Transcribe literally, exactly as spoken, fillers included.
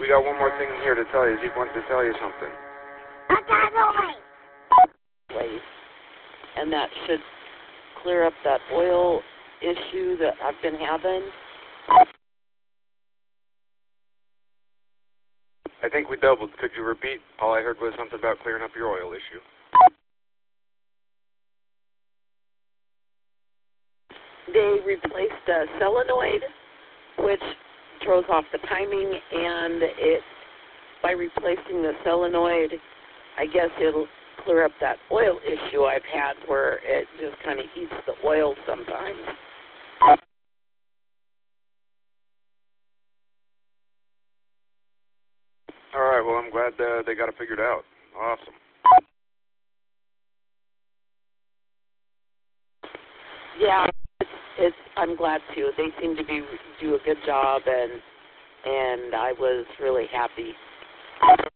We got one more thing here to tell you. He wants to tell you something. And that should clear up that oil issue that I've been having. I think we doubled. Could you repeat? All I heard was something about clearing up your oil issue. They replaced a solenoid, which throws off the timing, and it by replacing the solenoid, I guess it'll clear up that oil issue I've had where it just kind of eats the oil sometimes. All right, well, I'm glad uh, they got it figured out. Awesome. Yeah, it's, it's, I'm glad too. They seem to be do a good job, and and I was really happy.